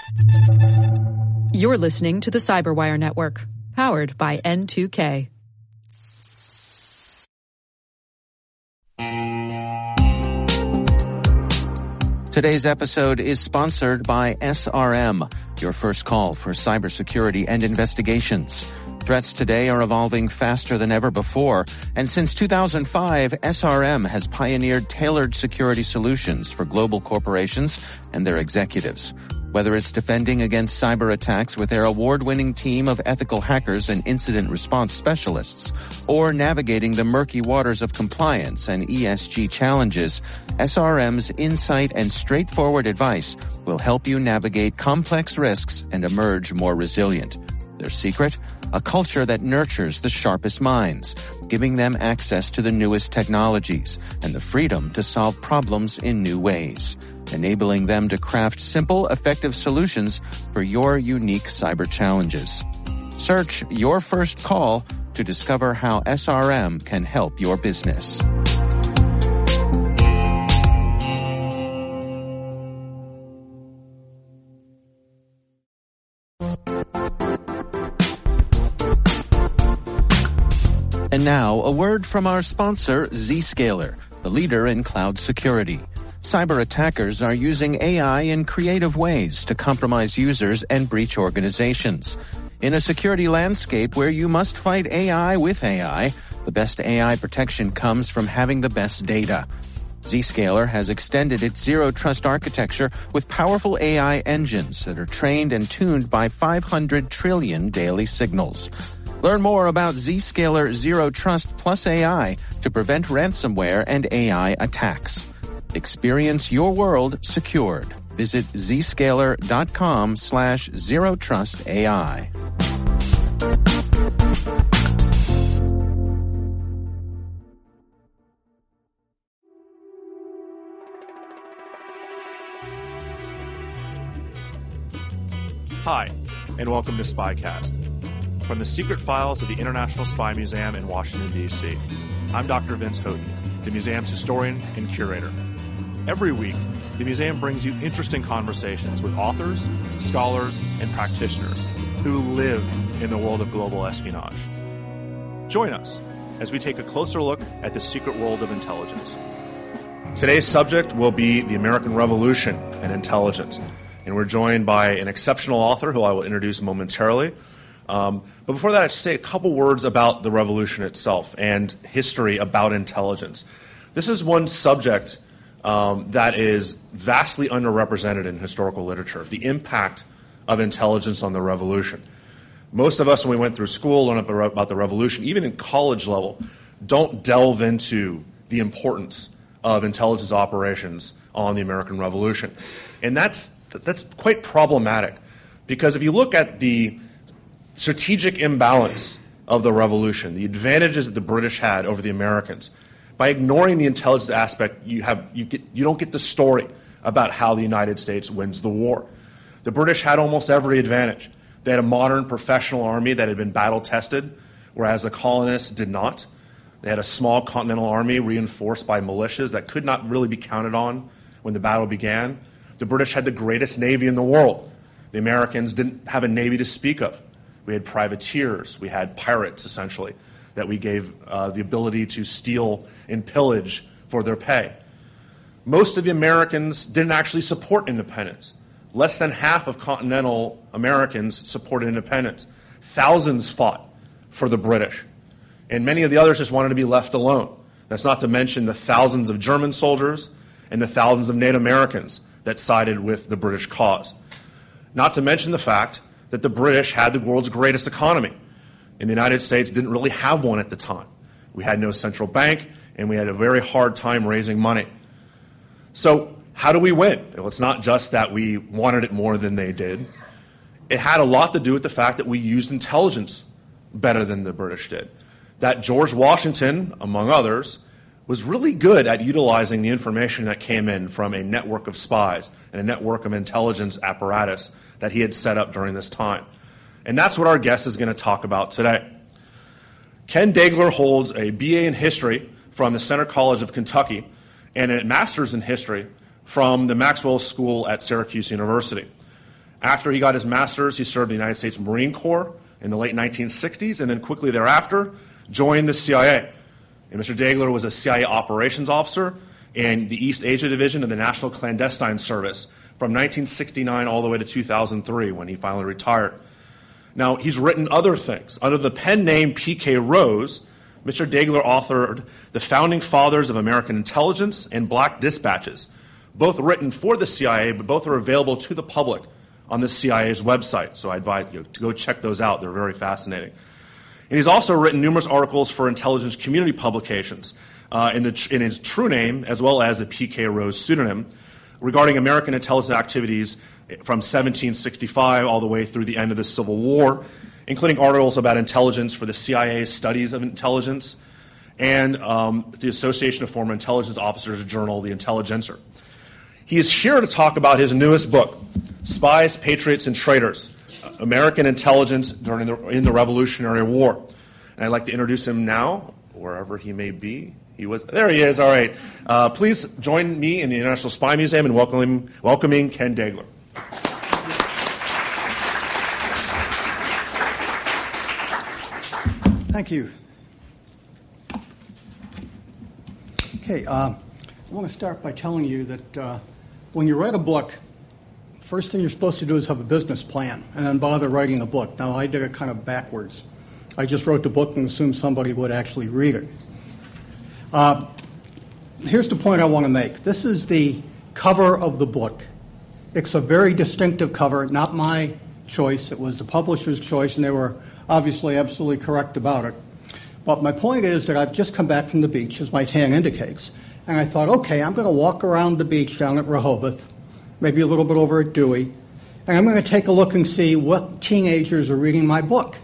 You're listening to the Cyberwire Network, powered by N2K. Today's episode is sponsored by SRM, your first call for cybersecurity and investigations. Threats today are evolving faster than ever before, and since 2005, SRM has pioneered tailored security solutions for global corporations and their executives. Whether it's defending against cyber attacks with their award-winning team of ethical hackers and incident response specialists, or navigating the murky waters of compliance and ESG challenges, SRM's insight and straightforward advice will help you navigate complex risks and emerge more resilient. Their secret? A culture that nurtures the sharpest minds, giving them access to the newest technologies and the freedom to solve problems in new ways, enabling them to craft simple, effective solutions for your unique cyber challenges. Search Your First Call to discover how SRM can help your business. And now, a word from our sponsor, Zscaler, the leader in cloud security. Cyber attackers are using AI in creative ways to compromise users and breach organizations. In a security landscape where you must fight AI with AI, the best AI protection comes from having the best data. Zscaler has extended its Zero Trust architecture with powerful AI engines that are trained and tuned by 500 trillion daily signals. Learn more about Zscaler Zero Trust plus AI to prevent ransomware and AI attacks. Experience your world secured. Visit zscaler.com/zerotrustai. Hi, and welcome to Spycast. From the secret files of the International Spy Museum in Washington, D.C., I'm Dr. Vince Houghton, the museum's historian and curator. Every week, the museum brings you interesting conversations with authors, scholars, and practitioners who live in the world of global espionage. Join us as we take a closer look at the secret world of intelligence. Today's subject will be the American Revolution and intelligence, and we're joined by an exceptional author who I will introduce momentarily. But before that, I'd say a couple words about the revolution itself and history about intelligence. This is one subject that is vastly underrepresented in historical literature, the impact of intelligence on the revolution. Most of us, when we went through school, learned about the revolution, even in college level, don't delve into the importance of intelligence operations on the American Revolution. And that's quite problematic, because if you look at the strategic imbalance of the revolution, the advantages that the British had over the Americans, by ignoring the intelligence aspect, you don't get the story about how the United States wins the war. The British had almost every advantage. They had a modern professional army that had been battle-tested, whereas the colonists did not. They had a small continental army reinforced by militias that could not really be counted on when the battle began. The British had the greatest navy in the world. The Americans didn't have a navy to speak of. We had privateers. We had pirates, essentially, that we gave the ability to steal and pillage for their pay. Most of the Americans didn't actually support independence. Less than half of continental Americans supported independence. Thousands fought for the British. And many of the others just wanted to be left alone. That's not to mention the thousands of German soldiers and the thousands of Native Americans that sided with the British cause. Not to mention the fact that the British had the world's greatest economy, and the United States didn't really have one at the time. We had no central bank, and we had a very hard time raising money. So how do we win? Well, it's not just that we wanted it more than they did. It had a lot to do with the fact that we used intelligence better than the British did. That George Washington, among others, was really good at utilizing the information that came in from a network of spies and a network of intelligence apparatus that he had set up during this time. And that's what our guest is going to talk about today. Ken Daigler holds a BA in History from the Centre College of Kentucky and a Master's in History from the Maxwell School at Syracuse University. After he got his master's, he served in the United States Marine Corps in the late 1960s, and then quickly thereafter joined the CIA. And Mr. Daegler was a CIA operations officer in the East Asia Division of the National Clandestine Service from 1969 all the way to 2003 when he finally retired. Now, he's written other things. Under the pen name P.K. Rose, Mr. Daegler authored The Founding Fathers of American Intelligence and Black Dispatches, both written for the CIA, but both are available to the public on the CIA's website. So I invite you to go check those out. They're very fascinating. And he's also written numerous articles for intelligence community publications in his true name, as well as the P.K. Rose pseudonym, regarding American intelligence activities from 1765 all the way through the end of the Civil War, including articles about intelligence for the CIA's studies of intelligence and the Association of Former Intelligence Officers journal, The Intelligencer. He is here to talk about his newest book, Spies, Patriots, and Traitors, American Intelligence in the Revolutionary War. And I'd like to introduce him now, wherever he may be. There he is, all right. Please join me in the International Spy Museum in welcoming Ken Daegler. Thank you. Okay, I want to start by telling you that when you write a book, first thing you're supposed to do is have a business plan and then bother writing a book. Now, I did it kind of backwards. I just wrote the book and assumed somebody would actually read it. Here's the point I want to make. This is the cover of the book. It's a very distinctive cover, not my choice. It was the publisher's choice, and they were obviously absolutely correct about it. But my point is that I've just come back from the beach, as my tan indicates, and I thought, okay, I'm going to walk around the beach down at Rehoboth, maybe a little bit over at Dewey, and I'm going to take a look and see what teenagers are reading my book.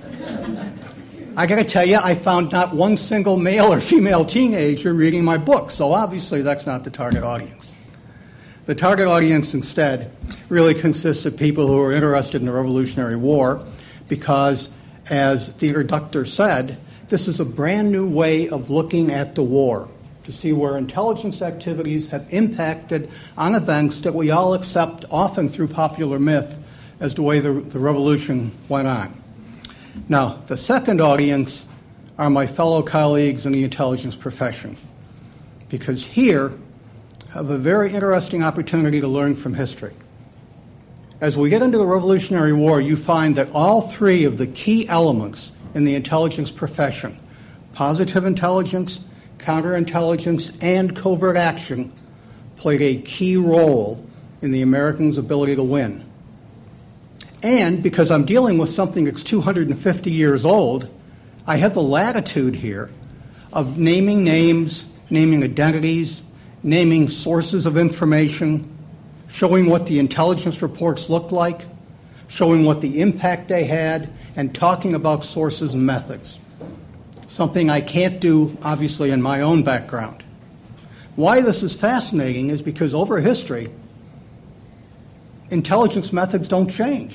I got to tell you, I found not one single male or female teenager reading my book, so obviously that's not the target audience. The target audience instead really consists of people who are interested in the Revolutionary War because, as the introductor said, this is a brand new way of looking at the war, to see where intelligence activities have impacted on events that we all accept, often through popular myth, as the way the revolution went on. Now, the second audience are my fellow colleagues in the intelligence profession, because here I have a very interesting opportunity to learn from history. As we get into the Revolutionary War, you find that all three of the key elements in the intelligence profession, positive intelligence, counterintelligence, and covert action, played a key role in the Americans' ability to win. And because I'm dealing with something that's 250 years old, I have the latitude here of naming names, naming identities, naming sources of information, showing what the intelligence reports looked like, showing what the impact they had, and talking about sources and methods. Something I can't do, obviously, in my own background. Why this is fascinating is because over history, intelligence methods don't change.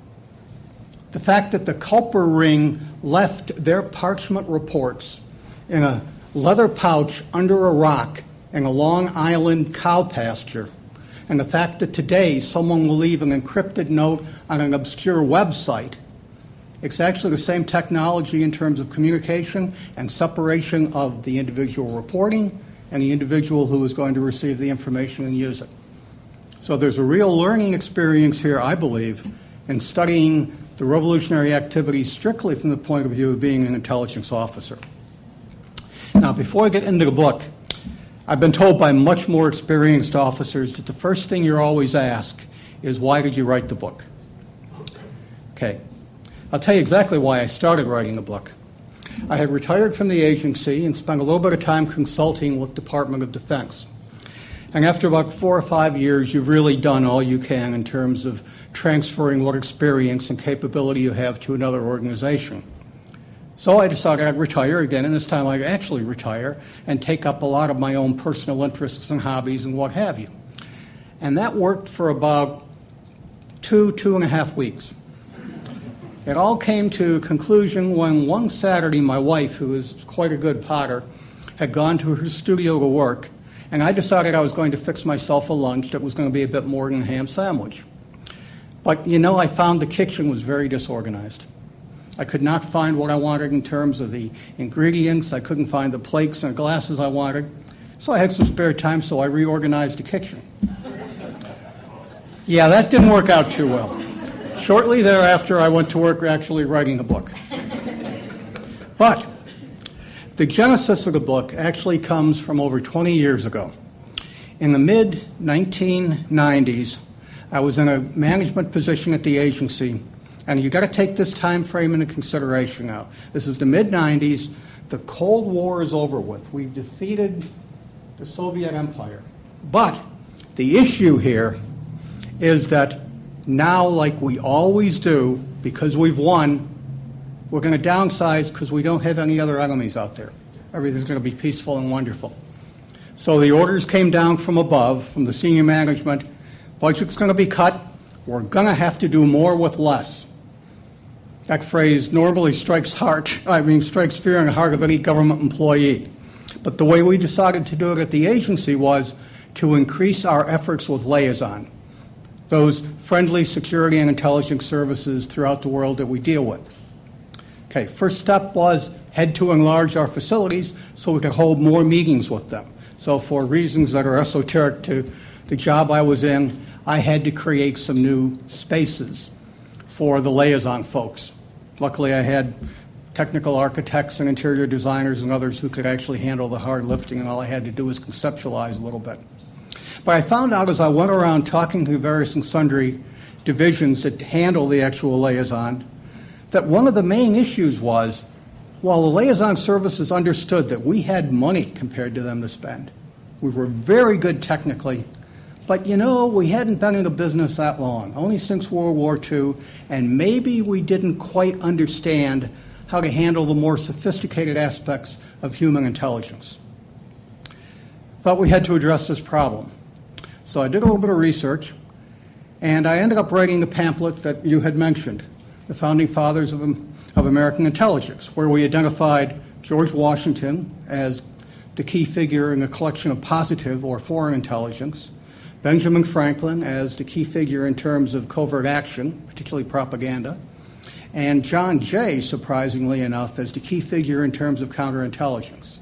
The fact that the Culper Ring left their parchment reports in a leather pouch under a rock in a Long Island cow pasture, and the fact that today someone will leave an encrypted note on an obscure website, it's actually the same technology in terms of communication and separation of the individual reporting and the individual who is going to receive the information and use it. So there's a real learning experience here, I believe, in studying the revolutionary activities strictly from the point of view of being an intelligence officer. Now, before I get into the book, I've been told by much more experienced officers that the first thing you're always asked is, why did you write the book? Okay. I'll tell you exactly why I started writing the book. I had retired from the agency and spent a little bit of time consulting with the Department of Defense. And after about 4 or 5 years, you've really done all you can in terms of transferring what experience and capability you have to another organization. So I decided I'd retire again, and this time I'd actually retire and take up a lot of my own personal interests and hobbies and what have you. And that worked for about 2.5 weeks. It all came to a conclusion when one Saturday my wife, who is quite a good potter, had gone to her studio to work, and I decided I was going to fix myself a lunch that was going to be a bit more than a ham sandwich. But, I found the kitchen was very disorganized. I could not find what I wanted in terms of the ingredients. I couldn't find the plates and glasses I wanted. So I had some spare time, so I reorganized the kitchen. Yeah, that didn't work out too well. Shortly thereafter, I went to work actually writing a book. But the genesis of the book actually comes from over 20 years ago. In the mid-1990s, I was in a management position at the agency, and you've got to take this time frame into consideration now. This is the mid-90s. The Cold War is over with. We've defeated the Soviet Empire. But the issue here is that now, like we always do, because we've won, we're going to downsize because we don't have any other enemies out there. Everything's going to be peaceful and wonderful. So the orders came down from above, from the senior management. Budget's going to be cut. We're going to have to do more with less. That phrase normally strikes fear in the heart of any government employee. But the way we decided to do it at the agency was to increase our efforts with liaison, those friendly security and intelligence services throughout the world that we deal with. Okay, first step was had to enlarge our facilities so we could hold more meetings with them. So for reasons that are esoteric to the job I was in, I had to create some new spaces for the liaison folks. Luckily, I had technical architects and interior designers and others who could actually handle the hard lifting, and all I had to do was conceptualize a little bit. But I found out as I went around talking to various and sundry divisions that handle the actual liaison, that one of the main issues was, while the liaison services understood that we had money compared to them to spend, we were very good technically, but we hadn't been in a business that long, only since World War II, and maybe we didn't quite understand how to handle the more sophisticated aspects of human intelligence. Thought we had to address this problem. So I did a little bit of research, and I ended up writing the pamphlet that you had mentioned, The Founding Fathers of American Intelligence, where we identified George Washington as the key figure in the collection of positive or foreign intelligence, Benjamin Franklin as the key figure in terms of covert action, particularly propaganda, and John Jay, surprisingly enough, as the key figure in terms of counterintelligence.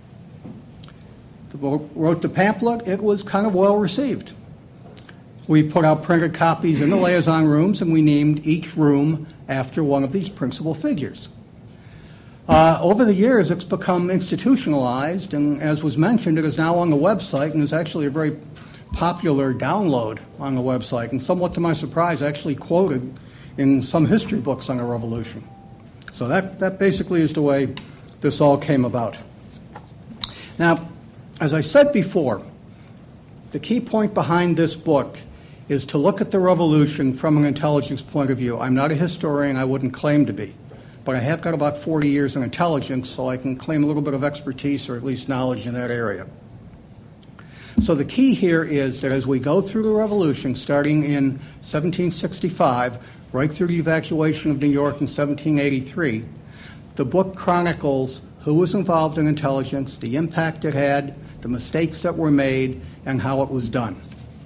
Wrote the pamphlet. It was kind of well received. We put out printed copies in the liaison rooms, and we named each room after one of these principal figures. Over the years, it's become institutionalized, and as was mentioned, it is now on the website, and is actually a very popular download on the website, and somewhat to my surprise, actually quoted in some history books on the Revolution. So that basically is the way this all came about. Now, as I said before, the key point behind this book is to look at the Revolution from an intelligence point of view. I'm not a historian, I wouldn't claim to be, but I have got about 40 years in intelligence, so I can claim a little bit of expertise or at least knowledge in that area. So the key here is that as we go through the Revolution, starting in 1765, right through the evacuation of New York in 1783, the book chronicles who was involved in intelligence, the impact it had, the mistakes that were made, and how it was done.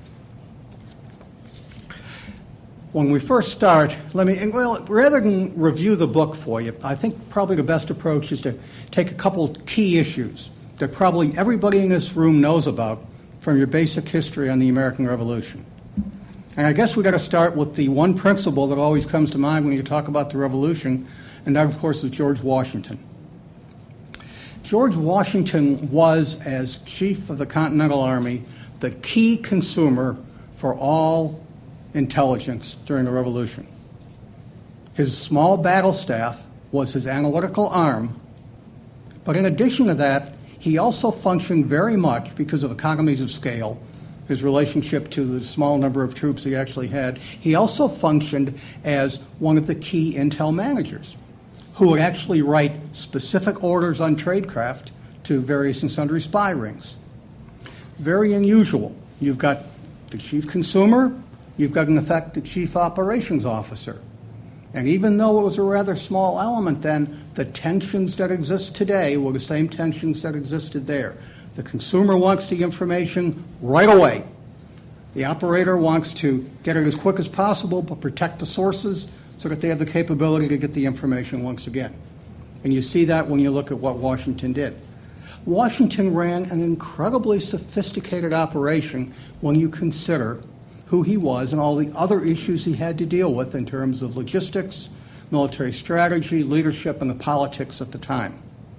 When we first start, rather than review the book for you, I think probably the best approach is to take a couple key issues that probably everybody in this room knows about from your basic history on the American Revolution. And I guess we've got to start with the one principle that always comes to mind when you talk about the Revolution, and that, of course, is George Washington. George Washington was, as Chief of the Continental Army, the key consumer for all intelligence during the Revolution. His small battle staff was his analytical arm, but in addition to that, he also functioned very much, because of economies of scale, his relationship to the small number of troops he actually had, he also functioned as one of the key intel managers who would actually write specific orders on tradecraft to various and sundry spy rings. Very unusual. You've got the chief consumer, you've got, in effect, the chief operations officer. And even though it was a rather small element then, the tensions that exist today were the same tensions that existed there. The consumer wants the information right away. The operator wants to get it as quick as possible, but protect the sources so that they have the capability to get the information once again. And you see that when you look at what Washington did. Washington ran an incredibly sophisticated operation when you consider who he was and all the other issues he had to deal with in terms of logistics, military strategy, leadership, and the politics at the time.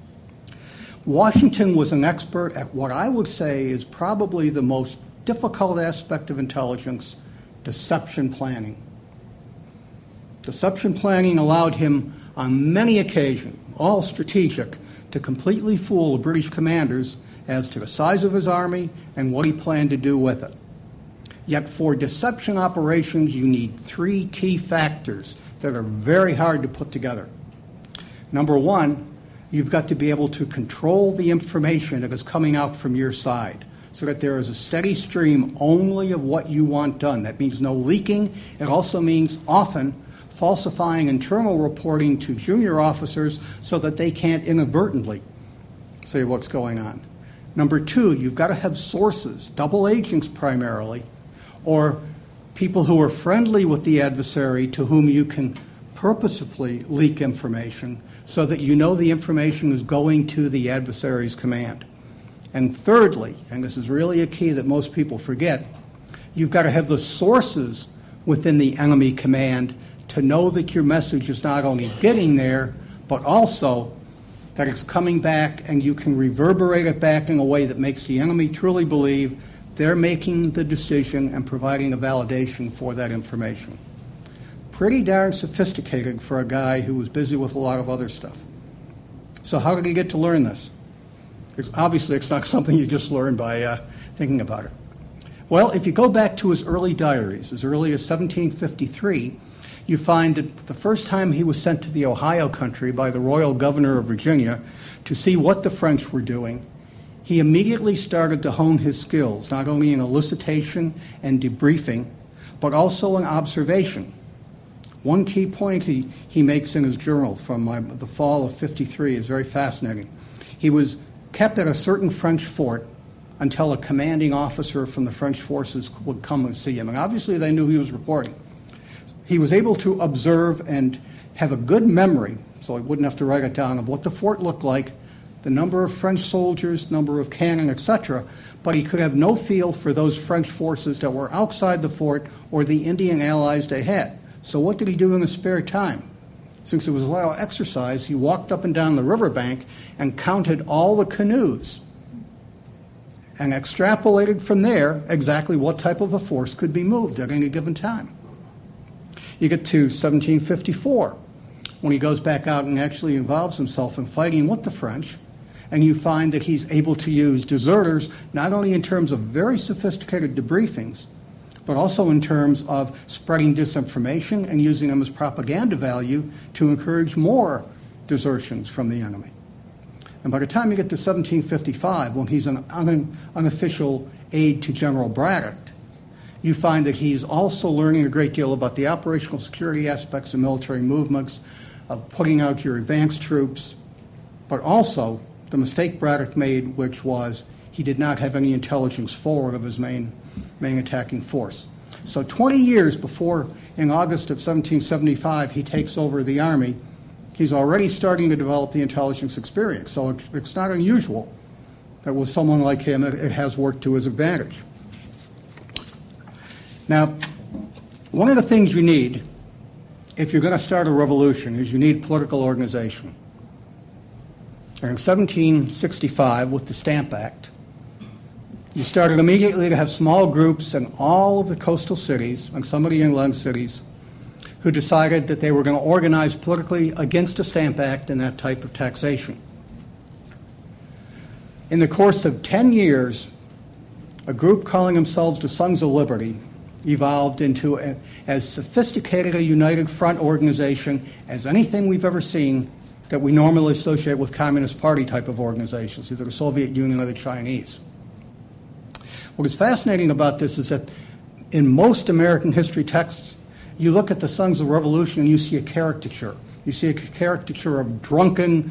Washington was an expert at what I would say is probably the most difficult aspect of intelligence, deception planning. Deception planning allowed him on many occasions, all strategic, to completely fool the British commanders as to the size of his army and what he planned to do with it. Yet for deception operations, you need three key factors that are very hard to put together. Number one, you've got to be able to control the information that is coming out from your side so that there is a steady stream only of what you want done. That means no leaking. It also means often falsifying internal reporting to junior officers so that they can't inadvertently say what's going on. Number two, you've got to have sources, double agents primarily, or people who are friendly with the adversary to whom you can purposefully leak information so that you know the information is going to the adversary's command. And thirdly, and this is really a key that most people forget, you've got to have the sources within the enemy command to know that your message is not only getting there, but also that it's coming back and you can reverberate it back in a way that makes the enemy truly believe they're making the decision and providing a validation for that information. Pretty darn sophisticated for a guy who was busy with a lot of other stuff. So how did he get to learn this? Obviously, it's not something you just learn by thinking about it. Well, if you go back to his early diaries, as early as 1753, you find that the first time he was sent to the Ohio country by the royal governor of Virginia to see what the French were doing, he immediately started to hone his skills, not only in elicitation and debriefing, but also in observation. One key point he makes in his journal from the fall of '53 is very fascinating. He was kept at a certain French fort until a commanding officer from the French forces would come and see him. And obviously they knew he was reporting. He was able to observe and have a good memory, so he wouldn't have to write it down, of what the fort looked like, the number of French soldiers, number of cannon, etc., but he could have no feel for those French forces that were outside the fort or the Indian allies they had. So what did he do in his spare time? Since it was a lot of exercise, he walked up and down the riverbank and counted all the canoes and extrapolated from there exactly what type of a force could be moved at any given time. You get to 1754, when he goes back out and actually involves himself in fighting with the French, and you find that he's able to use deserters not only in terms of very sophisticated debriefings, but also in terms of spreading disinformation and using them as propaganda value to encourage more desertions from the enemy. And by the time you get to 1755, when he's an unofficial aide to General Braddock, you find that he's also learning a great deal about the operational security aspects of military movements, of putting out your advanced troops, but also the mistake Braddock made, which was he did not have any intelligence forward of his main attacking force. So 20 years before, in August of 1775, he takes over the army, he's already starting to develop the intelligence experience. So it's not unusual that with someone like him, it has worked to his advantage. Now, one of the things you need if you're going to start a revolution is you need political organization. And in 1765, with the Stamp Act, you started immediately to have small groups in all of the coastal cities and some of the inland cities who decided that they were going to organize politically against the Stamp Act and that type of taxation. In the course of 10 years, a group calling themselves the Sons of Liberty evolved into as sophisticated a united front organization as anything we've ever seen that we normally associate with Communist Party type of organizations, either the Soviet Union or the Chinese. What is fascinating about this is that in most American history texts, you look at the Sons of Revolution and you see a caricature. You see a caricature of drunken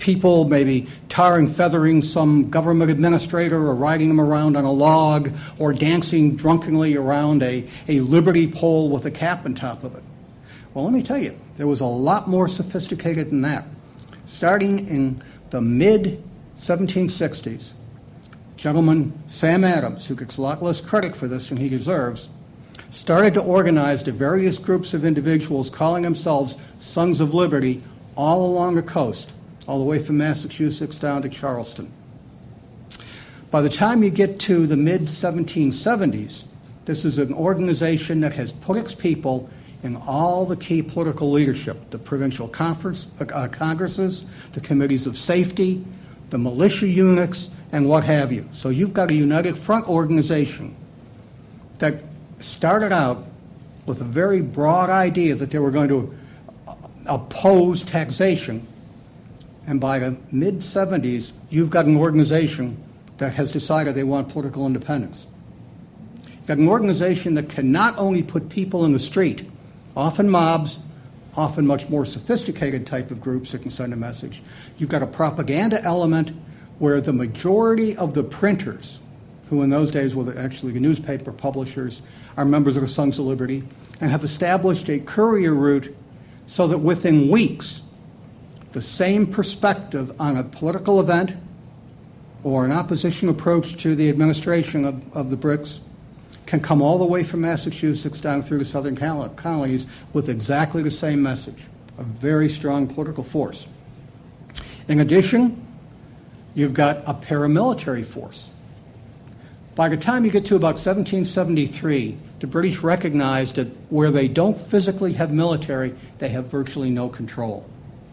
people, maybe tarring, feathering some government administrator or riding them around on a log or dancing drunkenly around a liberty pole with a cap on top of it. Well, let me tell you, there was a lot more sophisticated than that. Starting in the mid-1760s, gentleman Sam Adams, who gets a lot less credit for this than he deserves, started to organize the various groups of individuals calling themselves Sons of Liberty all along the coast, all the way from Massachusetts down to Charleston. By the time you get to the mid-1770s, this is an organization that has put its people in all the key political leadership, the provincial congresses, the committees of safety, the militia units, and what have you. So you've got a united front organization that started out with a very broad idea that they were going to oppose taxation, and by the mid-70s, you've got an organization that has decided they want political independence. You've got an organization that can not only put people in the street, often mobs, often much more sophisticated type of groups that can send a message. You've got a propaganda element where the majority of the printers, who in those days were actually the newspaper publishers, are members of the Sons of Liberty, and have established a courier route so that within weeks, the same perspective on a political event or an opposition approach to the administration of the BRICS can come all the way from Massachusetts down through the southern colonies with exactly the same message, a very strong political force. In addition, you've got a paramilitary force. By the time you get to about 1773, the British recognized that where they don't physically have military, they have virtually no control.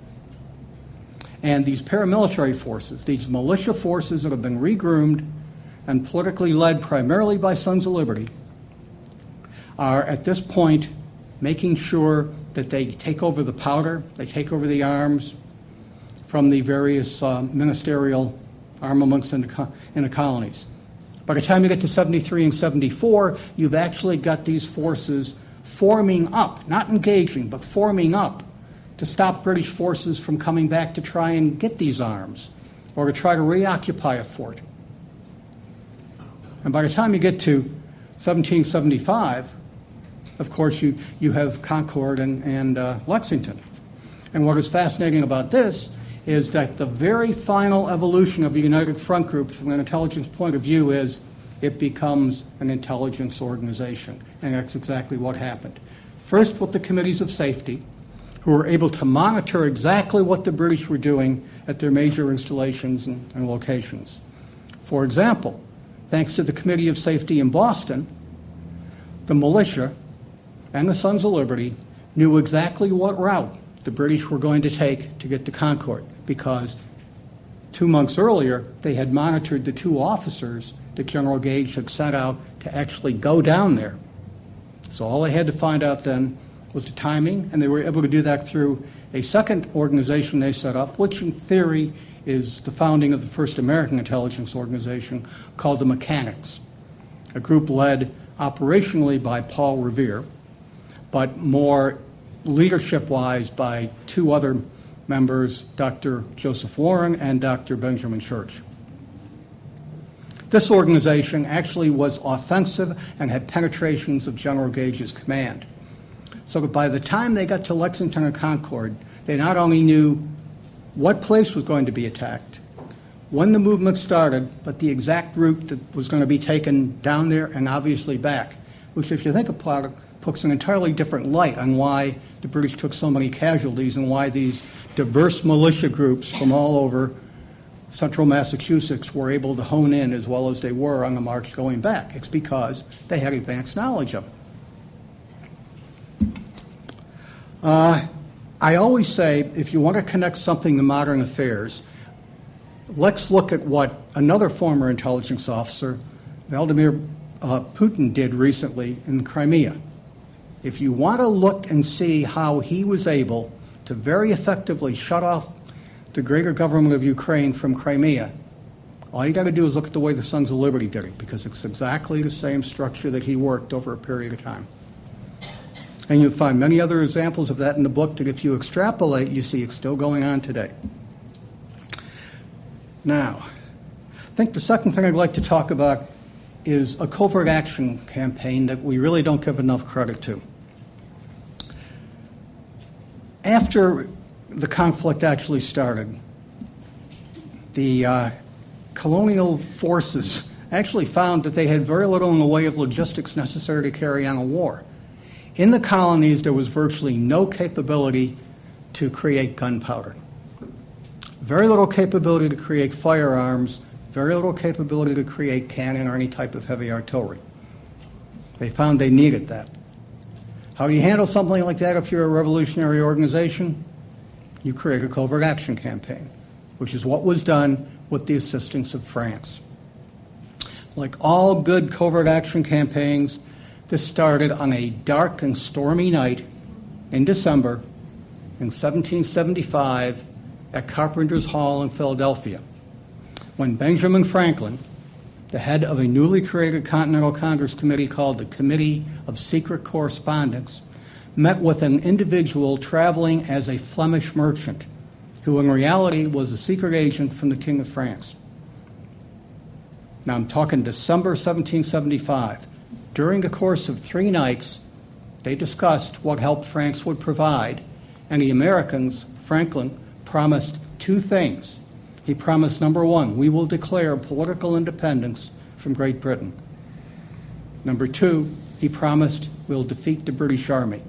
And these paramilitary forces, these militia forces that have been regroomed and politically led primarily by Sons of Liberty, are at this point making sure that they take over the powder, they take over the arms from the various ministerial armaments in the colonies. By the time you get to 73 and 74, you've actually got these forces forming up, not engaging, but forming up to stop British forces from coming back to try and get these arms or to try to reoccupy a fort. And by the time you get to 1775, of course, you have Concord and Lexington. And what is fascinating about this is that the very final evolution of a United Front Group from an intelligence point of view is it becomes an intelligence organization. And that's exactly what happened. First with the committees of safety, who were able to monitor exactly what the British were doing at their major installations and locations. For example, thanks to the Committee of Safety in Boston, the militia and the Sons of Liberty knew exactly what route the British were going to take to get to Concord, because 2 months earlier they had monitored the 2 officers that General Gage had sent out to actually go down there. So all they had to find out then was the timing, and they were able to do that through a second organization they set up, which in theory is the founding of the first American intelligence organization, called the Mechanics, a group led operationally by Paul Revere, but more leadership-wise by 2 other members, Dr. Joseph Warren and Dr. Benjamin Church. This organization actually was offensive and had penetrations of General Gage's command. So that by the time they got to Lexington and Concord, they not only knew what place was going to be attacked, when the movement started, but the exact route that was going to be taken down there and obviously back, which, if you think about it, puts an entirely different light on why the British took so many casualties and why these diverse militia groups from all over central Massachusetts were able to hone in as well as they were on the march going back. It's because they had advanced knowledge of it. I always say, if you want to connect something to modern affairs, let's look at what another former intelligence officer, Vladimir Putin, did recently in Crimea. If you want to look and see how he was able to very effectively shut off the greater government of Ukraine from Crimea, all you got to do is look at the way the Sons of Liberty did it, because it's exactly the same structure that he worked over a period of time. And you'll find many other examples of that in the book that if you extrapolate, you see it's still going on today. Now, I think the second thing I'd like to talk about is a covert action campaign that we really don't give enough credit to. After the conflict actually started, the colonial forces actually found that they had very little in the way of logistics necessary to carry on a war. In the colonies, there was virtually no capability to create gunpowder. Very little capability to create firearms, very little capability to create cannon or any type of heavy artillery. They found they needed that. How do you handle something like that if you're a revolutionary organization? You create a covert action campaign, which is what was done with the assistance of France. Like all good covert action campaigns, this started on a dark and stormy night in December in 1775 at Carpenter's Hall in Philadelphia, when Benjamin Franklin, the head of a newly created Continental Congress committee called the Committee of Secret Correspondence, met with an individual traveling as a Flemish merchant, who in reality was a secret agent from the King of France. Now I'm talking December 1775. During the course of 3 nights, they discussed what help France would provide, and the Americans, Franklin, promised 2 things. He promised, number 1, we will declare political independence from Great Britain. Number 2, he promised we'll defeat the British Army.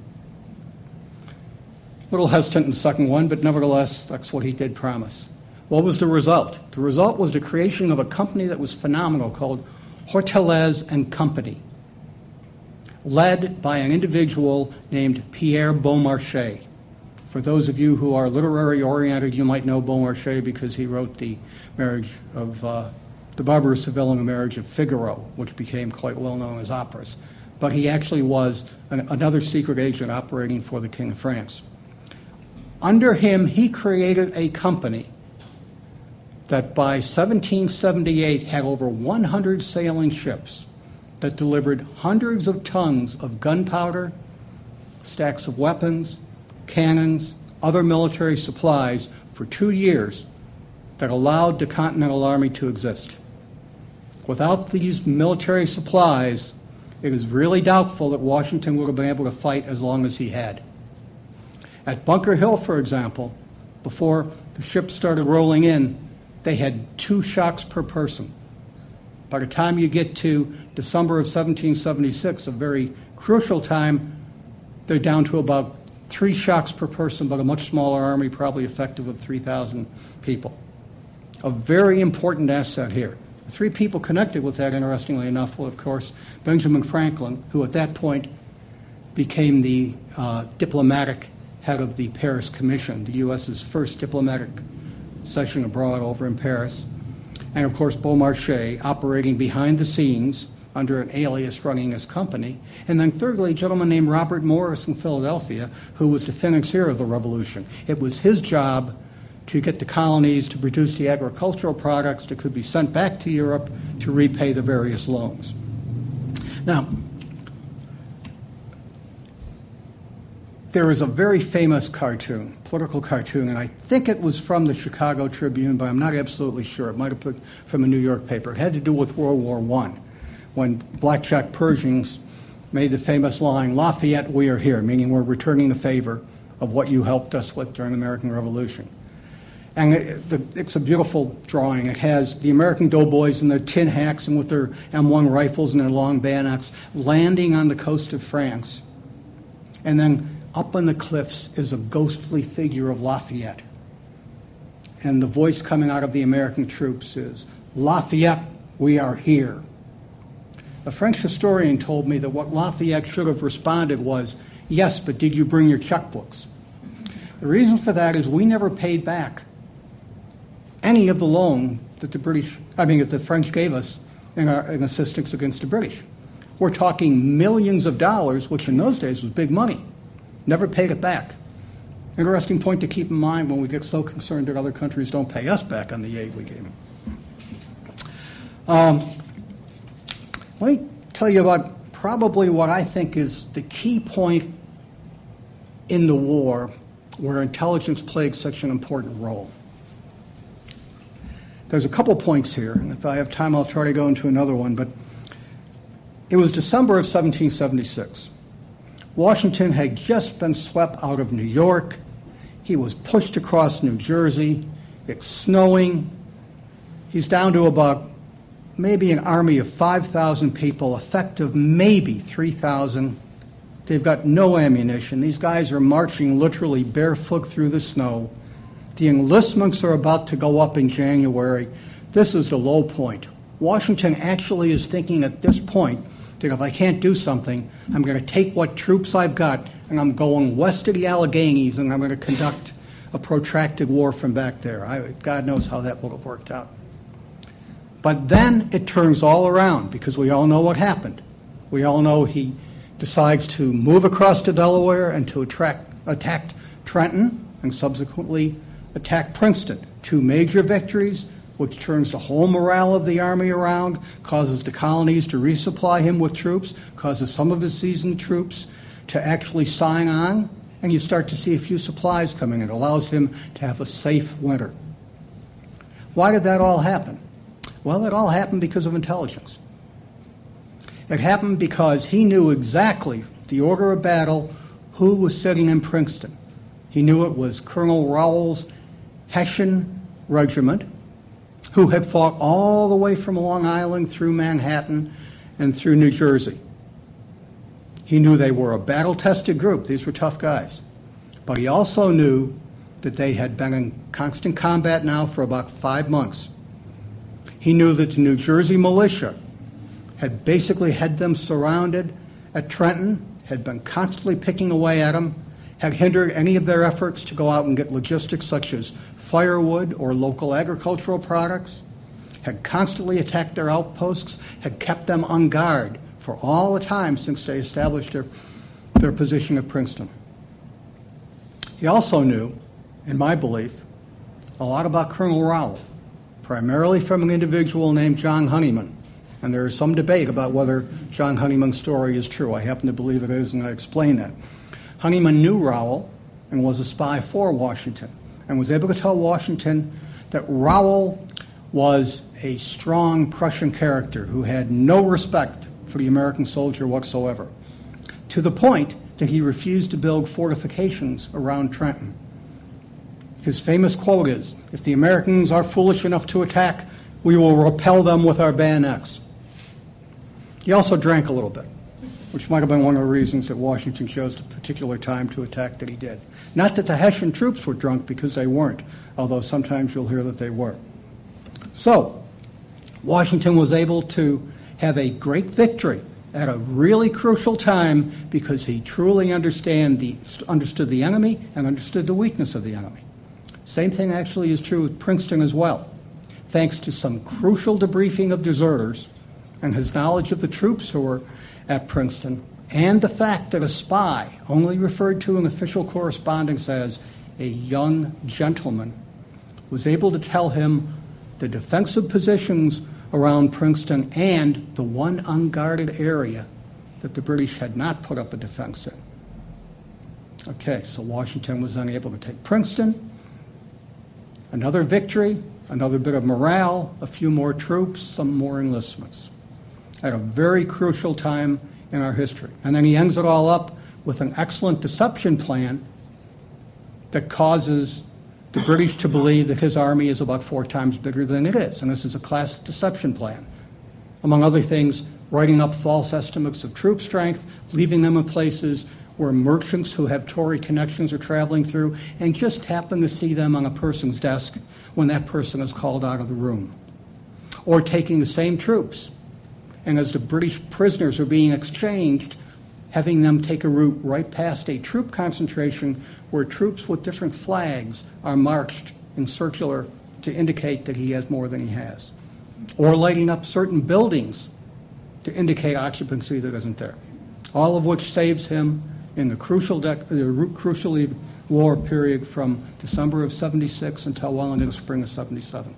A little hesitant in the second one, but nevertheless, that's what he did promise. What was the result? The result was the creation of a company that was phenomenal called Hortelez and Company, led by an individual named Pierre Beaumarchais. For those of you who are literary oriented, you might know Beaumarchais because he wrote the marriage of the Barber of Seville and the Marriage of Figaro, which became quite well known as operas. But he actually was another secret agent operating for the King of France. Under him, he created a company that by 1778 had over 100 sailing ships that delivered hundreds of tons of gunpowder, stacks of weapons, cannons, other military supplies for 2 years that allowed the Continental Army to exist. Without these military supplies, it is really doubtful that Washington would have been able to fight as long as he had. At Bunker Hill, for example, before the ships started rolling in, they had 2 shocks per person. By the time you get to December of 1776, a very crucial time, they're down to about 3 shocks per person, but a much smaller army, probably effective of 3,000 people. A very important asset here. The 3 people connected with that, interestingly enough, were, of course, Benjamin Franklin, who at that point became the diplomatic head of the Paris Commission, the U.S.'s first diplomatic session abroad over in Paris, and of course Beaumarchais operating behind the scenes under an alias running his company, and then thirdly a gentleman named Robert Morris in Philadelphia, who was the financier of the revolution. It was his job to get the colonies to produce the agricultural products that could be sent back to Europe to repay the various loans. Now, there is a very famous cartoon, political cartoon, and I think it was from the Chicago Tribune, but I'm not absolutely sure. It might have been from a New York paper. It had to do with World War I, when blackjack Pershings made the famous line, "Lafayette, we are here," meaning we're returning the favor of what you helped us with during the American Revolution. And it's a beautiful drawing. It has the American doughboys in their tin hats and with their M1 rifles and their long bayonets landing on the coast of France. And then up on the cliffs is a ghostly figure of Lafayette. And the voice coming out of the American troops is, "Lafayette, we are here." A French historian told me that what Lafayette should have responded was, "Yes, but did you bring your checkbooks?" The reason for that is we never paid back any of the loan that the French gave us in assistance against the British. We're talking millions of dollars, which in those days was big money. Never paid it back. Interesting point to keep in mind when we get so concerned that other countries don't pay us back on the aid we gave them. Let me tell you about probably what I think is the key point in the war where intelligence played such an important role. There's a couple points here, and if I have time, I'll try to go into another one, but it was December of 1776. Washington had just been swept out of New York. He was pushed across New Jersey. It's snowing. He's down to about maybe an army of 5,000 people, effective maybe 3,000. They've got no ammunition. These guys are marching literally barefoot through the snow. The enlistments are about to go up in January. This is the low point. Washington actually is thinking at this point that if I can't do something, I'm going to take what troops I've got and I'm going west of the Alleghenies and I'm going to conduct a protracted war from back there. God knows how that would have worked out. But then it turns all around because we all know what happened. We all know he decides to move across to Delaware and to attack Trenton and subsequently attack Princeton. Two major victories, which turns the whole morale of the army around, causes the colonies to resupply him with troops, causes some of his seasoned troops to actually sign on, and you start to see a few supplies coming. It allows him to have a safe winter. Why did that all happen? Well, it all happened because of intelligence. It happened because he knew exactly the order of battle, who was sitting in Princeton. He knew it was Colonel Rowell's Hessian regiment, who had fought all the way from Long Island through Manhattan and through New Jersey. He knew they were a battle-tested group. These were tough guys. But he also knew that they had been in constant combat now for about 5 months. He knew that the New Jersey militia had basically had them surrounded at Trenton, had been constantly picking away at them, had hindered any of their efforts to go out and get logistics such as firewood or local agricultural products, had constantly attacked their outposts, had kept them on guard for all the time since they established their position at Princeton. He also knew, in my belief, a lot about Colonel Rowell, primarily from an individual named John Honeyman. And there is some debate about whether John Honeyman's story is true. I happen to believe it is, and I explain that. Honeyman knew Rowell and was a spy for Washington and was able to tell Washington that Rowell was a strong Prussian character who had no respect for the American soldier whatsoever, to the point that he refused to build fortifications around Trenton. His famous quote is, "If the Americans are foolish enough to attack, we will repel them with our bayonets." He also drank a little bit, which might have been one of the reasons that Washington chose a particular time to attack that he did. Not that the Hessian troops were drunk, because they weren't, although sometimes you'll hear that they were. So, Washington was able to have a great victory at a really crucial time because he truly understood the enemy and understood the weakness of the enemy. Same thing actually is true with Princeton as well. Thanks to some crucial debriefing of deserters and his knowledge of the troops who were at Princeton, and the fact that a spy, only referred to in official correspondence as a young gentleman, was able to tell him the defensive positions around Princeton and the one unguarded area that the British had not put up a defense in. Okay, so Washington was then able to take Princeton, another victory, another bit of morale, a few more troops, some more enlistments, at a very crucial time in our history. And then he ends it all up with an excellent deception plan that causes the British to believe that his army is about 4 times bigger than it is. And this is a classic deception plan. Among other things, writing up false estimates of troop strength, leaving them in places where merchants who have Tory connections are traveling through, and just happen to see them on a person's desk when that person is called out of the room. Or taking the same troops, and as the British prisoners are being exchanged, having them take a route right past a troop concentration where troops with different flags are marched in circular to indicate that he has more than he has. Or lighting up certain buildings to indicate occupancy that isn't there. All of which saves him in the crucially war period from December of 76 until well into the spring of 77.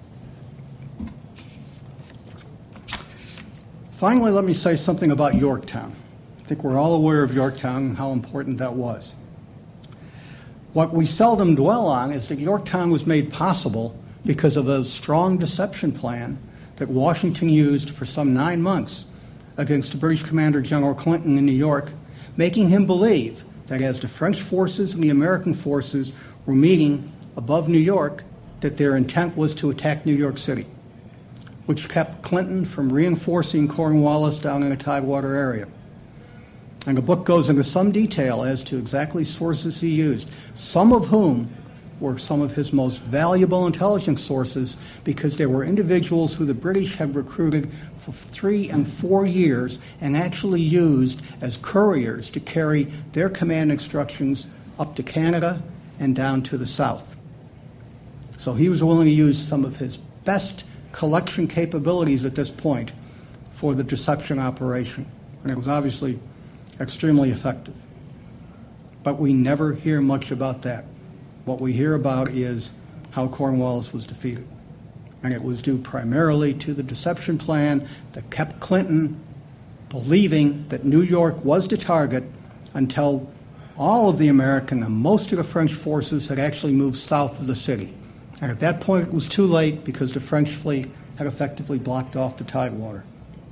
Finally, let me say something about Yorktown. I think we're all aware of Yorktown and how important that was. What we seldom dwell on is that Yorktown was made possible because of a strong deception plan that Washington used for some 9 months against British Commander General Clinton in New York, making him believe that as the French forces and the American forces were meeting above New York, that their intent was to attack New York City, which kept Clinton from reinforcing Cornwallis down in the Tidewater area. And the book goes into some detail as to exactly sources he used, some of whom were some of his most valuable intelligence sources because they were individuals who the British had recruited for 3 and 4 years and actually used as couriers to carry their command instructions up to Canada and down to the south. So he was willing to use some of his best collection capabilities at this point for the deception operation. And it was obviously extremely effective. But we never hear much about that. What we hear about is how Cornwallis was defeated. And it was due primarily to the deception plan that kept Clinton believing that New York was the target until all of the American and most of the French forces had actually moved south of the city. And at that point, it was too late because the French fleet had effectively blocked off the Tidewater.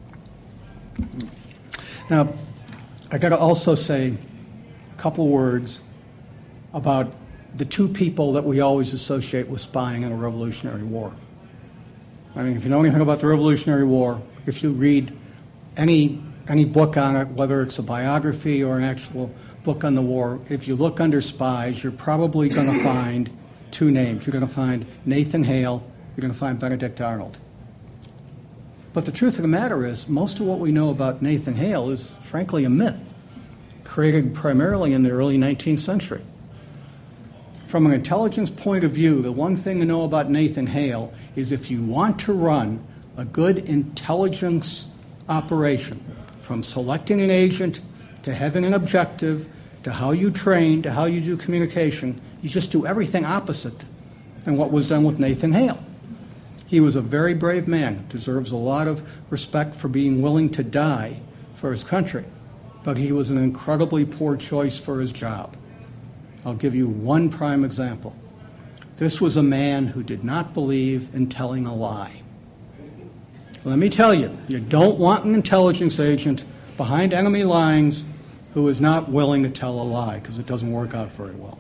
Now, I got to also say a couple words about the two people that we always associate with spying in a Revolutionary War. I mean, if you know anything about the Revolutionary War, if you read any book on it, whether it's a biography or an actual book on the war, if you look under spies, you're probably going to find two names. You're going to find Nathan Hale, you're going to find Benedict Arnold. But the truth of the matter is, most of what we know about Nathan Hale is, frankly, a myth, created primarily in the early 19th century. From an intelligence point of view, the one thing to know about Nathan Hale is if you want to run a good intelligence operation, from selecting an agent to having an objective to how you train to how you do communication, you just do everything opposite than what was done with Nathan Hale. He was a very brave man, deserves a lot of respect for being willing to die for his country, but he was an incredibly poor choice for his job. I'll give you one prime example. This was a man who did not believe in telling a lie. Let me tell you, you don't want an intelligence agent behind enemy lines who is not willing to tell a lie, because it doesn't work out very well.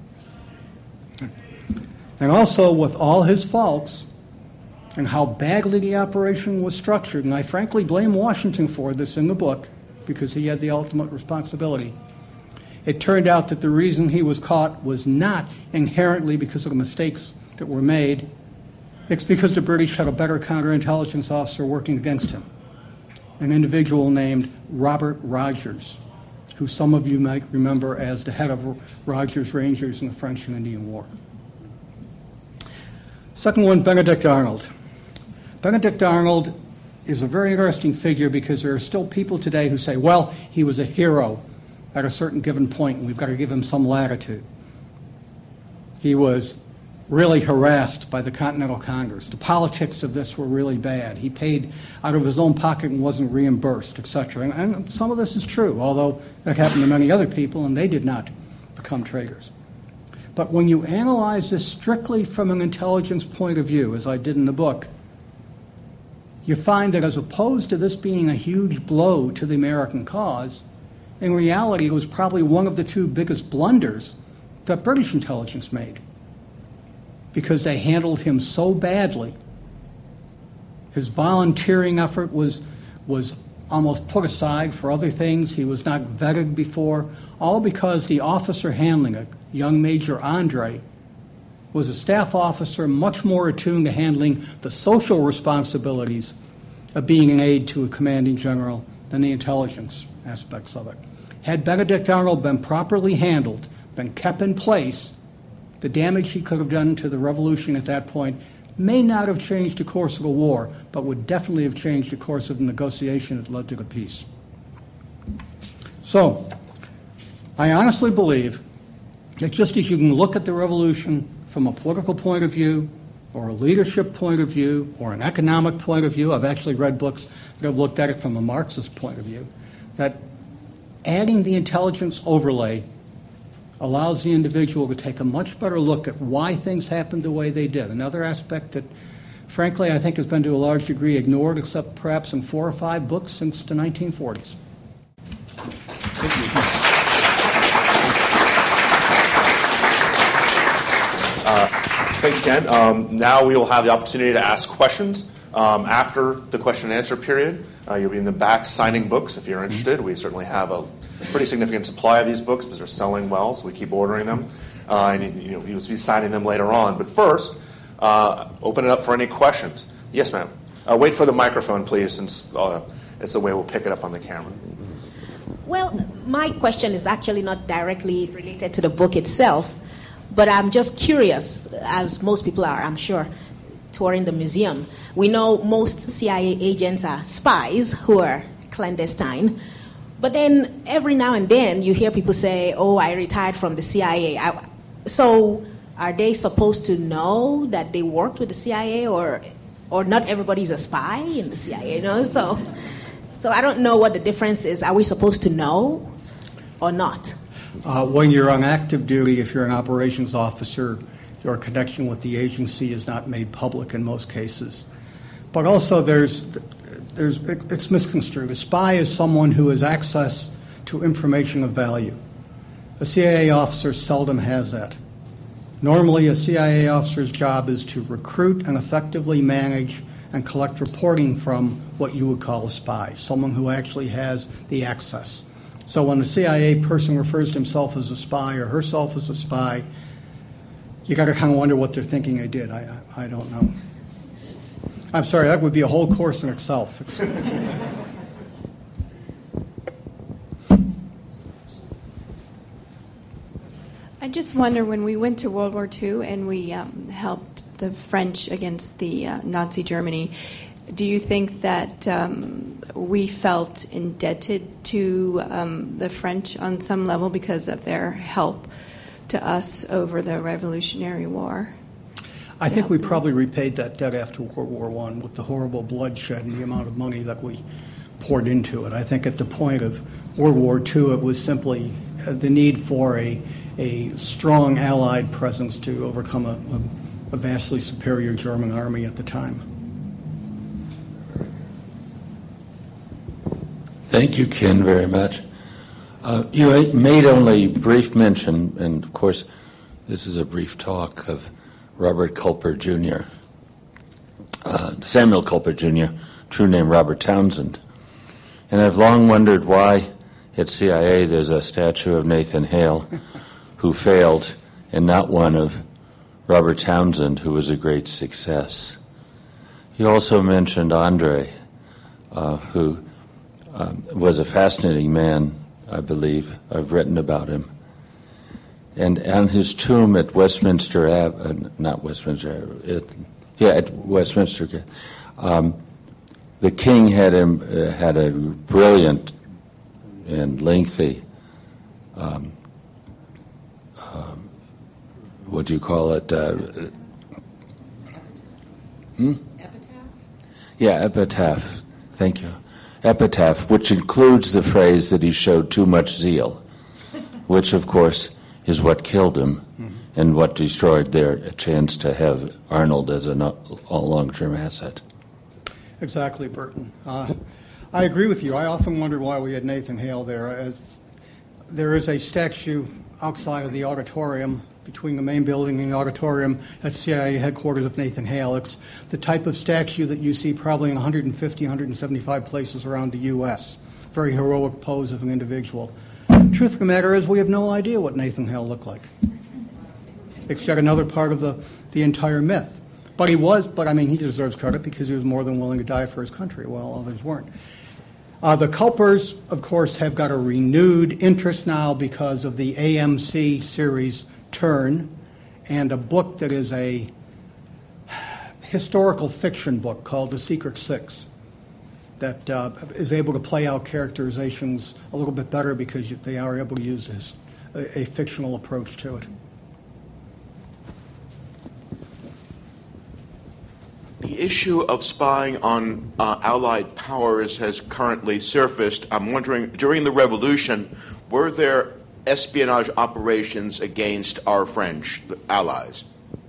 And also, with all his faults and how badly the operation was structured, and I frankly blame Washington for this in the book, because he had the ultimate responsibility, it turned out that the reason he was caught was not inherently because of the mistakes that were made. It's because the British had a better counterintelligence officer working against him, an individual named Robert Rogers, who some of you might remember as the head of Rogers Rangers in the French and Indian War. Second one, Benedict Arnold. Benedict Arnold is a very interesting figure because there are still people today who say, well, he was a hero at a certain given point, and we've got to give him some latitude. He was really harassed by the Continental Congress. The politics of this were really bad. He paid out of his own pocket and wasn't reimbursed, etc. And some of this is true, although that happened to many other people, and they did not become traitors. But when you analyze this strictly from an intelligence point of view, as I did in the book, you find that as opposed to this being a huge blow to the American cause, in reality, it was probably one of the two biggest blunders that British intelligence made, because they handled him so badly. His volunteering effort was almost put aside for other things. He was not vetted before, all because the officer handling it, young Major Andre, was a staff officer much more attuned to handling the social responsibilities of being an aide to a commanding general than the intelligence aspects of it. Had Benedict Arnold been properly handled, been kept in place, the damage he could have done to the revolution at that point may not have changed the course of the war, but would definitely have changed the course of the negotiation that led to the peace. So, I honestly believe that just as you can look at the revolution from a political point of view, or a leadership point of view, or an economic point of view, I've actually read books that have looked at it from a Marxist point of view, that adding the intelligence overlay allows the individual to take a much better look at why things happened the way they did. Another aspect that, frankly, I think has been to a large degree ignored, except perhaps in 4 or 5 books since the 1940s. Thank you. Thank you, Ken. Now we will have the opportunity to ask questions. After the question and answer period, you'll be in the back signing books if you're interested. We certainly have a pretty significant supply of these books because they're selling well, so we keep ordering them. And you'll be signing them later on. But first, open it up for any questions. Yes, ma'am. Wait for the microphone, please, since it's the way we'll pick it up on the camera. Well, my question is actually not directly related to the book itself, but I'm just curious, as most people are, I'm sure, touring the museum. We know most CIA agents are spies who are clandestine, but then every now and then you hear people say, oh, I retired from the CIA. So are they supposed to know that they worked with the CIA, or not everybody's a spy in the CIA, you know? So I don't know what the difference is. Are we supposed to know or not? When you're on active duty, if you're an operations officer, your connection with the agency is not made public in most cases. But also it's misconstrued. A spy is someone who has access to information of value. A CIA officer seldom has that. Normally, a CIA officer's job is to recruit and effectively manage and collect reporting from what you would call a spy, someone who actually has the access. So when a CIA person refers to himself as a spy or herself as a spy, you got to kind of wonder what they're thinking they did. I don't know. I'm sorry, that would be a whole course in itself. I just wonder, when we went to World War II and we helped the French against the Nazi Germany, do you think that we felt indebted to the French on some level because of their help to us over the Revolutionary War? I think we probably repaid that debt after World War I with the horrible bloodshed and the amount of money that we poured into it. I think at the point of World War II, it was simply the need for a strong Allied presence to overcome a vastly superior German army at the time. Thank you, Ken, very much. You made only brief mention, and of course this is a brief talk, of Robert Culper Jr., Samuel Culper Jr., true name Robert Townsend. And I've long wondered why at CIA there's a statue of Nathan Hale who failed, and not one of Robert Townsend, who was a great success. You also mentioned Andre, who was a fascinating man, I believe. I've written about him. And on his tomb at Westminster at Westminster, the king had a brilliant and lengthy, what do you call it? Epitaph? Yeah, epitaph. Thank you. Epitaph, which includes the phrase that he showed too much zeal, which, of course, is what killed him and what destroyed their chance to have Arnold as a long-term asset. Exactly, Burton. I agree with you. I often wondered why we had Nathan Hale there. There is a statue outside of the auditorium, between the main building and the auditorium at CIA headquarters of Nathan Hale. It's the type of statue that you see probably in 150, 175 places around the U.S. Very heroic pose of an individual. Truth of the matter is, we have no idea what Nathan Hale looked like. It's yet another part of the entire myth. But he deserves credit because he was more than willing to die for his country, while others weren't. The Culpers, of course, have got a renewed interest now because of the AMC series Turn, and a book that is a historical fiction book called The Secret Six that is able to play out characterizations a little bit better because they are able to use a fictional approach to it. The issue of spying on Allied powers has currently surfaced. I'm wondering, during the Revolution, were there espionage operations against our French allies?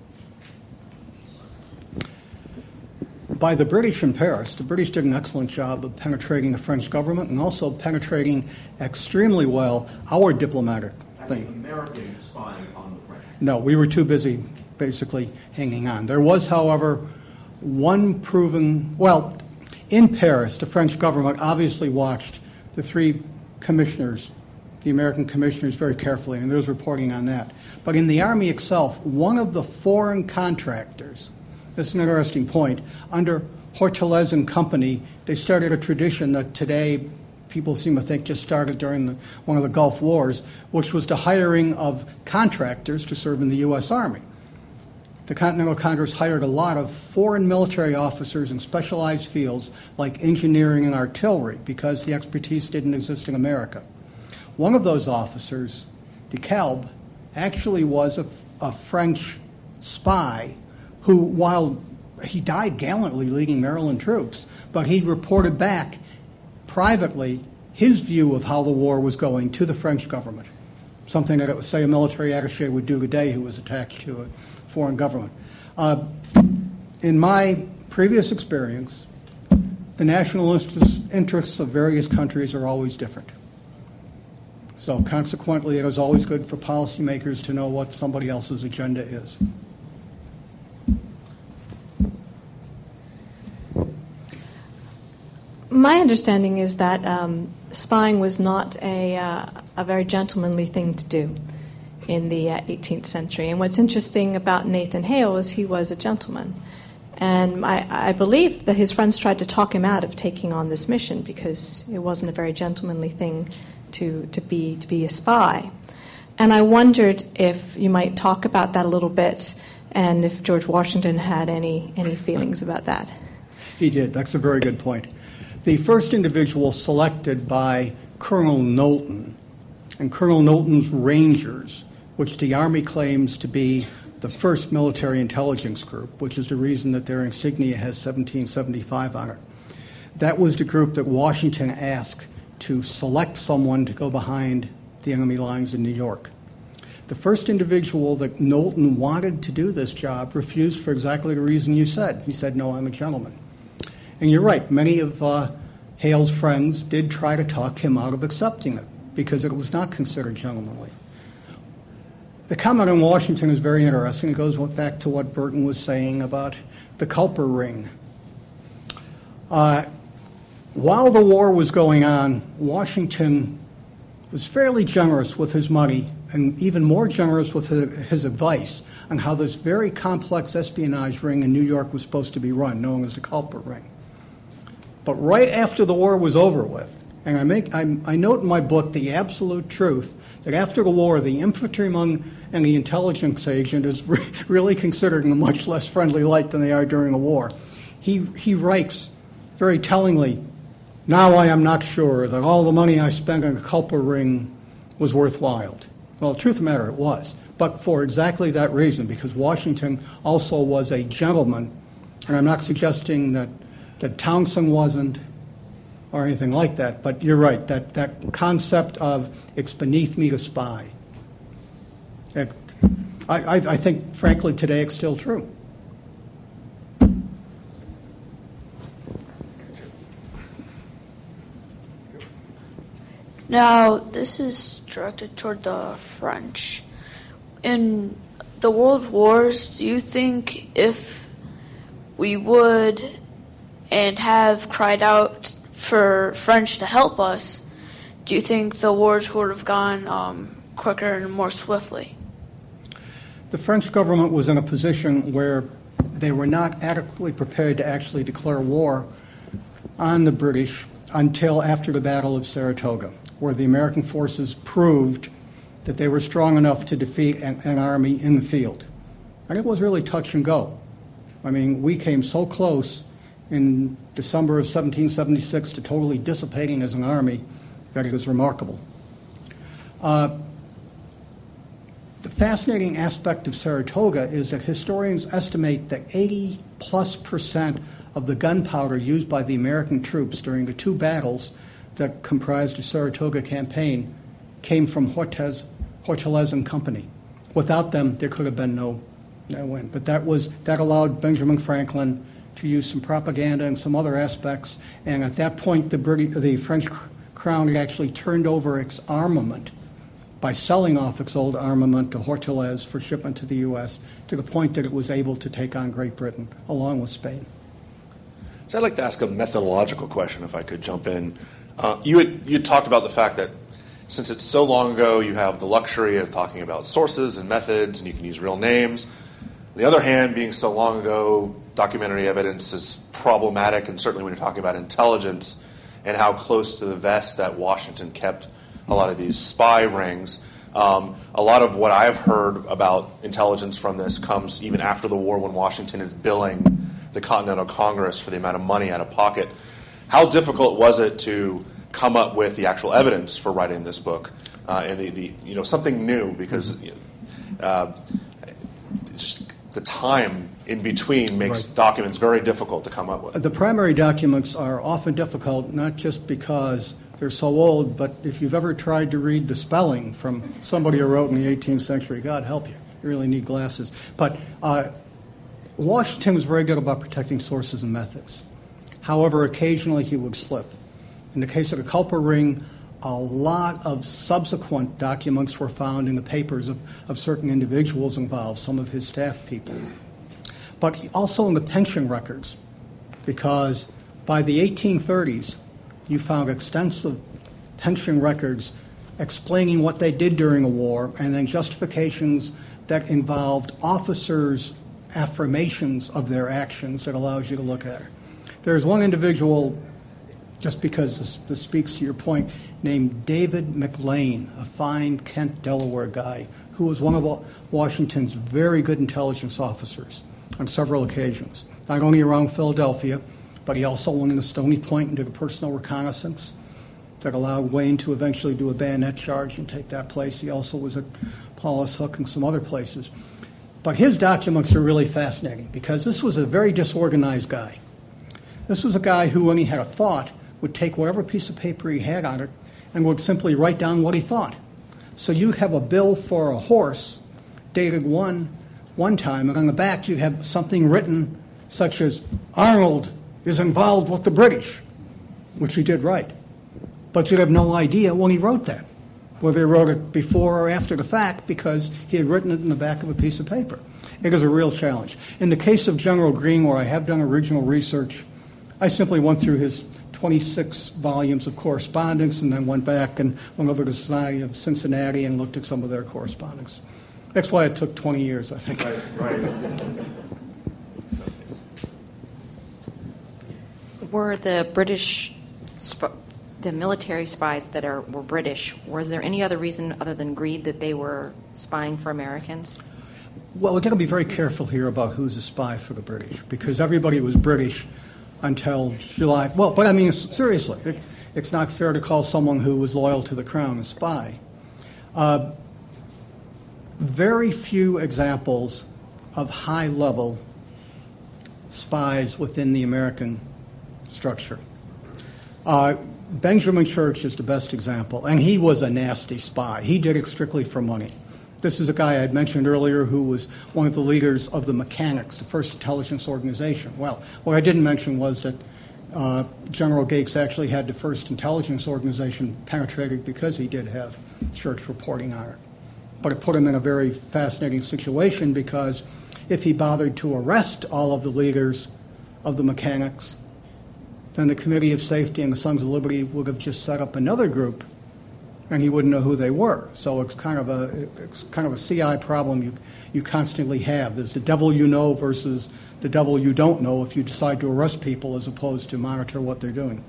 By the British in Paris, the British did an excellent job of penetrating the French government and also penetrating extremely well our diplomatic thing. American spying on the French? No, we were too busy basically hanging on. There was, however, one proven, well, in Paris, the French government obviously watched the three commissioners, the American commissioners, very carefully, and there was reporting on that. But in the Army itself, one of the foreign contractors, this is an interesting point, under Hortelez and Company, they started a tradition that today people seem to think just started during one of the Gulf Wars, which was the hiring of contractors to serve in the U.S. Army. The Continental Congress hired a lot of foreign military officers in specialized fields like engineering and artillery because the expertise didn't exist in America. One of those officers, de Kalb, actually was a French spy who, while he died gallantly leading Maryland troops, but he reported back privately his view of how the war was going to the French government, something that, say, a military attaché would do today who was attached to a foreign government. In my previous experience, the national interests of various countries are always different. So consequently, it is always good for policymakers to know what somebody else's agenda is. My understanding is that spying was not a very gentlemanly thing to do in the 18th century. And what's interesting about Nathan Hale is he was a gentleman. And I believe that his friends tried to talk him out of taking on this mission because it wasn't a very gentlemanly thing to be a spy. And I wondered if you might talk about that a little bit and if George Washington had any feelings about that. He did. That's a very good point. The first individual selected by Colonel Knowlton and Colonel Knowlton's Rangers, which the Army claims to be the first military intelligence group, which is the reason that their insignia has 1775 on it. That was the group that Washington asked to select someone to go behind the enemy lines in New York. The first individual that Knowlton wanted to do this job refused for exactly the reason you said. He said, "No, I'm a gentleman." And you're right, many of Hale's friends did try to talk him out of accepting it because it was not considered gentlemanly. The comment on Washington is very interesting. It goes back to what Burton was saying about the Culper ring. While the war was going on, Washington was fairly generous with his money and even more generous with his advice on how this very complex espionage ring in New York was supposed to be run, known as the Culper ring. But right after the war was over with, and I note in my book the absolute truth that after the war, the infantryman and the intelligence agent is really considered in a much less friendly light than they are during the war. He writes very tellingly, "Now I am not sure that all the money I spent on the Culper ring was worthwhile." Well, the truth of the matter, it was, but for exactly that reason, because Washington also was a gentleman, and I'm not suggesting that Townsend wasn't or anything like that, but you're right, that concept of it's beneath me to spy. I think, frankly, today it's still true. Now, this is directed toward the French. In the World Wars, do you think if we would and have cried out for French to help us, do you think the wars would have gone quicker and more swiftly? The French government was in a position where they were not adequately prepared to actually declare war on the British until after the Battle of Saratoga, where the American forces proved that they were strong enough to defeat an army in the field. And it was really touch and go. I mean, we came so close in December of 1776 to totally dissipating as an army that it is remarkable. The fascinating aspect of Saratoga is that historians estimate that 80+% of the gunpowder used by the American troops during the two battles that comprised the Saratoga campaign came from Hortelez and Company. Without them, there could have been no win. But that allowed Benjamin Franklin to use some propaganda and some other aspects. And at that point, the French Crown had actually turned over its armament by selling off its old armament to Hortelez for shipment to the U.S. to the point that it was able to take on Great Britain along with Spain. So I'd like to ask a methodological question, if I could jump in. You talked about the fact that since it's so long ago, you have the luxury of talking about sources and methods, and you can use real names. On the other hand, being so long ago, documentary evidence is problematic, and certainly when you're talking about intelligence and how close to the vest that Washington kept a lot of these spy rings. A lot of what I've heard about intelligence from this comes even after the war, when Washington is billing the Continental Congress for the amount of money out of pocket. How difficult was it to come up with the actual evidence for writing this book and the something new, because just the time in between makes documents very difficult to come up with. The primary documents are often difficult, not just because they're so old, but if you've ever tried to read the spelling from somebody who wrote in the 18th century, God help you, you really need glasses. But Washington was very good about protecting sources and methods. However, occasionally he would slip. In the case of the Culper ring, a lot of subsequent documents were found in the papers of certain individuals involved, some of his staff people. But also in the pension records, because by the 1830s, you found extensive pension records explaining what they did during a war, and then justifications that involved officers' affirmations of their actions that allows you to look at it. There's one individual, just because this speaks to your point, named David McLean, a fine Kent, Delaware guy, who was one of Washington's very good intelligence officers on several occasions, not only around Philadelphia, but he also went into Stony Point and did a personal reconnaissance that allowed Wayne to eventually do a bayonet charge and take that place. He also was at Paulus Hook and some other places. But his documents are really fascinating because this was a very disorganized guy. This was a guy who, when he had a thought, would take whatever piece of paper he had on it and would simply write down what he thought. So you'd have a bill for a horse dated one time, and on the back you'd have something written such as, Arnold is involved with the British, which he did write. But you'd have no idea when he wrote that, whether he wrote it before or after the fact, because he had written it in the back of a piece of paper. It is a real challenge. In the case of General Greene, where I have done original research, I simply went through his 26 volumes of correspondence and then went back and went over to the Society of Cincinnati and looked at some of their correspondence. That's why it took 20 years, I think. Right. Were the British, the military spies that were British, was there any other reason other than greed that they were spying for Americans? Well, we've got to be very careful here about who's a spy for the British, because everybody was British until July. Well, but I mean, seriously, it's not fair to call someone who was loyal to the Crown a spy. Very few examples of high-level spies within the American structure. Benjamin Church is the best example, and he was a nasty spy. He did it strictly for money. This is a guy I had mentioned earlier who was one of the leaders of the Mechanics, the first intelligence organization. Well, what I didn't mention was that General Gates actually had the first intelligence organization penetrated because he did have Church reporting on it. But it put him in a very fascinating situation, because if he bothered to arrest all of the leaders of the Mechanics, then the Committee of Safety and the Sons of Liberty would have just set up another group, and he wouldn't know who they were. So it's kind of a CI problem you constantly have. There's the devil you know versus the devil you don't know if you decide to arrest people as opposed to monitor what they're doing.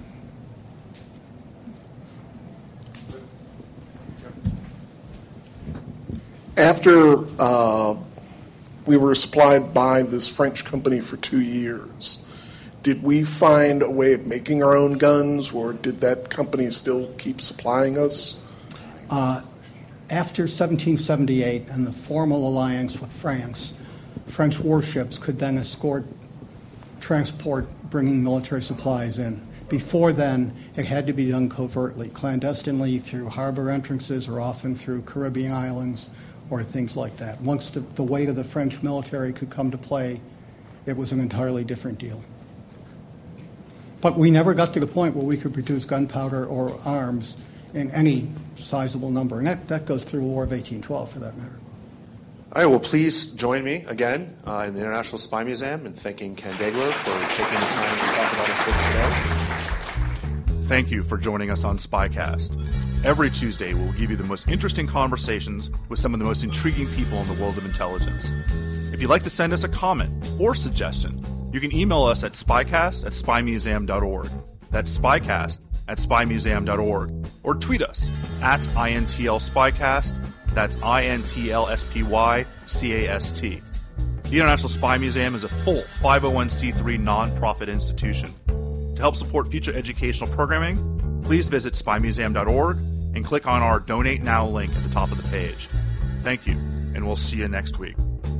After we were supplied by this French company for 2 years, did we find a way of making our own guns, or did that company still keep supplying us? After 1778 and the formal alliance with France, French warships could then transport bringing military supplies in. Before then, It had to be done covertly, clandestinely, through harbor entrances or often through Caribbean islands or things like that. Once the weight of the French military could come to play, it was an entirely different deal. But we never got to the point where we could produce gunpowder or arms in any sizable number, and that goes through the War of 1812 for that matter. All right, well, please join me again in the International Spy Museum in thanking Ken Degler for taking the time to talk about his book today. Thank you for joining us on Spycast. Every Tuesday, we'll give you the most interesting conversations with some of the most intriguing people in the world of intelligence. If you'd like to send us a comment or suggestion, you can email us at spycast@spymuseum.org. That's spycast@spymuseum.org. Or tweet us at INTLSpycast. That's INTLSPYCAST. The International Spy Museum is a full 501c3 nonprofit institution. To help support future educational programming, please visit spymuseum.org and click on our Donate Now link at the top of the page. Thank you, and we'll see you next week.